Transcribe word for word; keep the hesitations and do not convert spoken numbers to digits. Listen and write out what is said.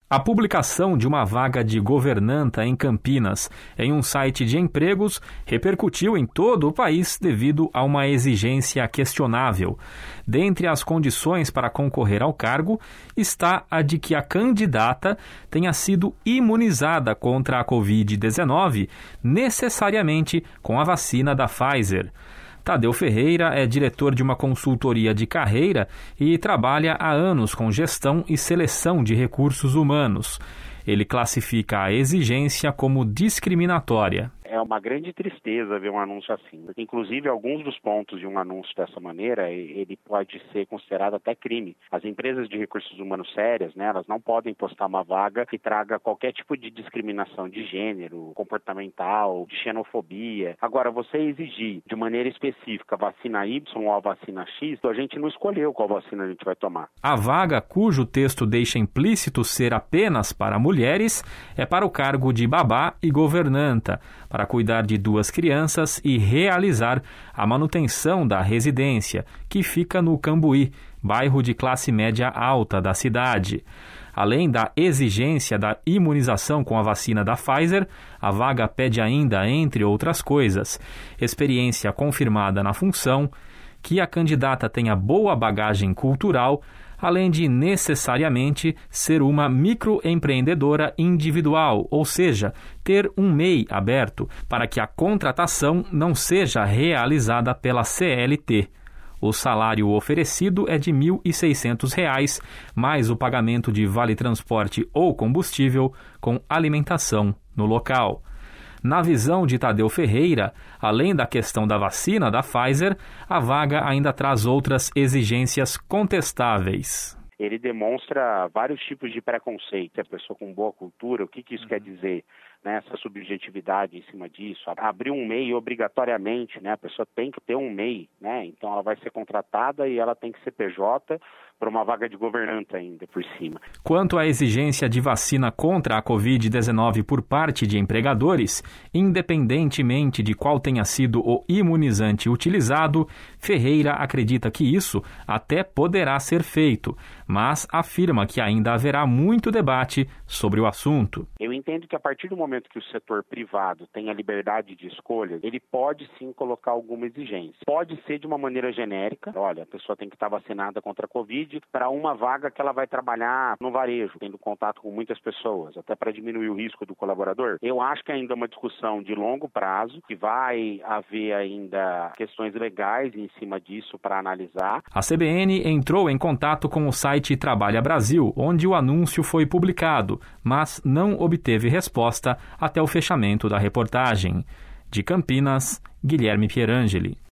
A publicação de uma vaga de governanta em Campinas em um site de empregos repercutiu em todo o país devido a uma exigência questionável. Dentre as condições para concorrer ao cargo está a de que a candidata tenha sido imunizada contra a covid dezenove, necessariamente com a vacina da Pfizer. Tadeu Ferreira é diretor de uma consultoria de carreira e trabalha há anos com gestão e seleção de recursos humanos. Ele classifica a exigência como discriminatória. É uma grande tristeza ver um anúncio assim. Porque, inclusive, alguns dos pontos de um anúncio dessa maneira, ele pode ser considerado até crime. As empresas de recursos humanos sérias, né, elas não podem postar uma vaga que traga qualquer tipo de discriminação de gênero, comportamental, de xenofobia. Agora, você exigir de maneira específica a vacina Y ou a vacina X, a gente não escolheu qual vacina a gente vai tomar. A vaga, cujo texto deixa implícito ser apenas para mulheres, é para o cargo de babá e governanta, para cuidar de duas crianças e realizar a manutenção da residência, que fica no Cambuí, bairro de classe média alta da cidade. Além da exigência da imunização com a vacina da Pfizer, a vaga pede ainda, entre outras coisas, experiência confirmada na função, que a candidata tenha boa bagagem cultural, além de necessariamente ser uma microempreendedora individual, ou seja, ter um M E I aberto, para que a contratação não seja realizada pela C L T. O salário oferecido é de mil e seiscentos reais, mais o pagamento de vale-transporte ou combustível com alimentação no local. Na visão de Tadeu Ferreira, além da questão da vacina da Pfizer, a vaga ainda traz outras exigências contestáveis. Ele demonstra vários tipos de preconceito. A pessoa com boa cultura, o que, que isso uhum. quer dizer? Né, essa subjetividade em cima disso. Abrir um M E I obrigatoriamente, né, a pessoa tem que ter um M E I, né, então ela vai ser contratada e ela tem que ser P J para uma vaga de governanta ainda por cima. Quanto à exigência de vacina contra a covid dezenove por parte de empregadores, independentemente de qual tenha sido o imunizante utilizado, Ferreira acredita que isso até poderá ser feito, mas afirma que ainda haverá muito debate sobre o assunto. Eu entendo que a partir do momento que o setor privado tem a liberdade de escolha, ele pode sim colocar alguma exigência. Pode ser de uma maneira genérica, olha, a pessoa tem que estar vacinada contra a Covid para uma vaga que ela vai trabalhar no varejo, tendo contato com muitas pessoas, até para diminuir o risco do colaborador. Eu acho que ainda é uma discussão de longo prazo, que vai haver ainda questões legais em cima disso para analisar. A C B N entrou em contato com o site Trabalha Brasil, onde o anúncio foi publicado, mas não obteve resposta até o fechamento da reportagem. De Campinas, Guilherme Pierangeli.